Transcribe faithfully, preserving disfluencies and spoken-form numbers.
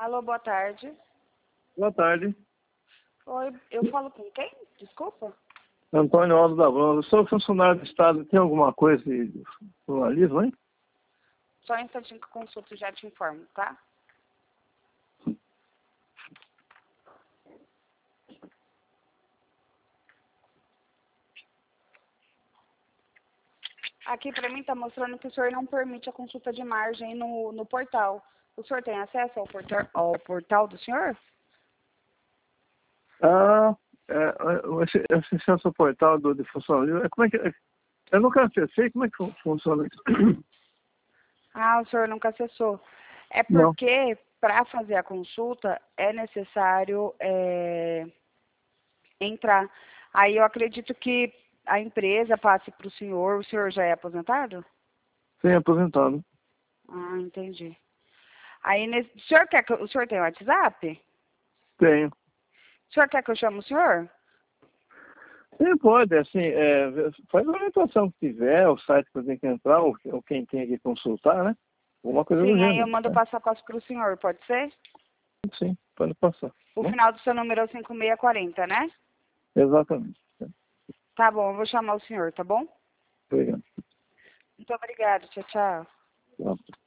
Alô, boa tarde. Boa tarde. Oi, eu falo com quem? Desculpa. Antônio Aldo da Bronze. Eu sou funcionário do Estado. Tem alguma coisa de jornalismo, hein? Só um instantinho que eu consulto e já te informo, tá? Aqui pra mim tá mostrando que o senhor não permite a consulta de margem no, no portal. O senhor tem acesso ao portal, ao portal do senhor? Ah, é, esse, esse acesso portal do, de funcionalismo, como é que... Eu nunca acessei, como é que fun- funciona isso? Ah, o senhor nunca acessou. É Não. porque para fazer a consulta é necessário é, entrar. Aí eu acredito que a empresa passe para o senhor. O senhor já é aposentado? Sem aposentado. Ah, entendi. Aí, nesse, o senhor quer que eu- o senhor tem WhatsApp? Tenho. O senhor quer que eu chame o senhor? Sim, pode, assim, é, faz a orientação que tiver, o site que tem que entrar, ou, ou quem tem que consultar, né? Alguma coisa do Sim, aí eu gênero. mando o Né? passo a passo para o senhor, pode ser? Sim, pode passar. O Bom? final do seu número é o cinco seis quatro zero, né? Exatamente. Tá bom, eu vou chamar o senhor, tá bom? Obrigado. Muito obrigada, tchau, tchau. Tá.